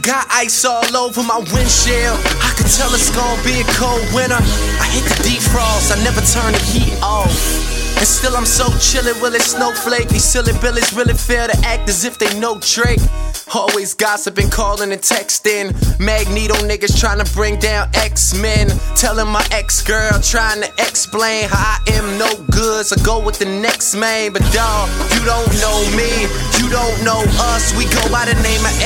got ice all over my windshield. I could tell it's gonna be a cold winter. I hit the defrost, I never turn the heat off. And still I'm so chillin', will it snowflake? These silly billies really fair to act as if they know Drake. Always gossiping, calling and texting. Magneto niggas trying to bring down X-Men. Telling my ex-girl, trying to explain how I am no good, so go with the next man. But dawg, you don't know me, you don't know us. We go by the name of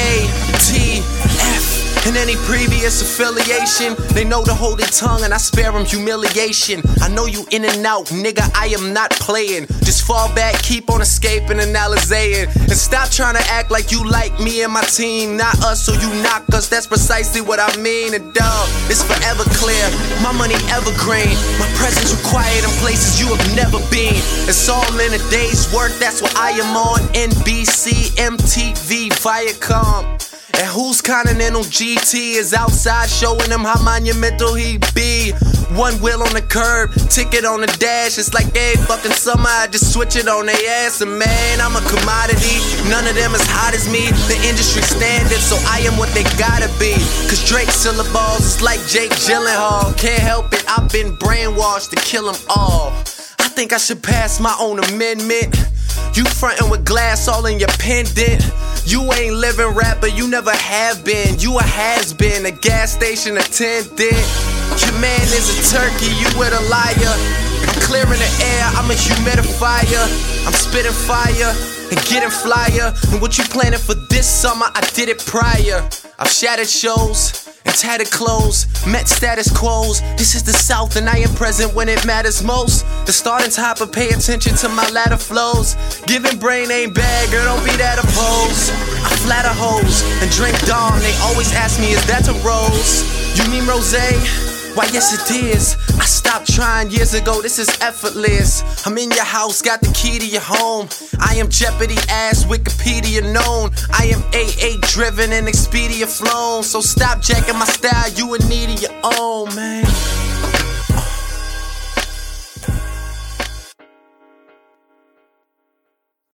ATF. And any previous affiliation, they know to hold their tongue and I spare them humiliation. I know you in and out, nigga, I am not playing. Just fall back, keep on escaping and analyzing. And stop trying to act like you like me and my team, not us, so you knock us, that's precisely what I mean. And dawg, it's forever clear, my money evergreen. My presence required in places you have never been. It's all in a day's work, that's what I am on. NBC, MTV, Viacom. And whose Continental GT is outside showing him how monumental he be? One wheel on the curb, ticket on the dash. It's like every fucking summer I just switch it on their ass. And man, I'm a commodity, none of them as hot as me. The industry standard, so I am what they gotta be. Cause Drake syllables is like Jake Gyllenhaal. Can't help it, I've been brainwashed to kill them all. I think I should pass my own amendment. You frontin' with glass all in your pendant. You ain't living rapper, you never have been. You a has-been, a gas station attendant. Your man is a turkey, you with a liar. I'm clearing the air, I'm a humidifier. I'm spitting fire and getting flyer. And what you planning for this summer, I did it prior. I've shattered shows and tattered clothes, met status quos. This is the South and I am present when it matters most. The starting top, but pay attention to my latter flows. Giving brain ain't bad, girl, don't be that opposed. I flatter hoes and drink Dawn. They always ask me, is that a rose? You mean rosé? Why yes it is. I stopped trying years ago, this is effortless. I'm in your house, got the key to your home. I am Jeopardy ass, Wikipedia known. I am AA driven and Expedia flown. So stop jacking my style, you in need of your own, man.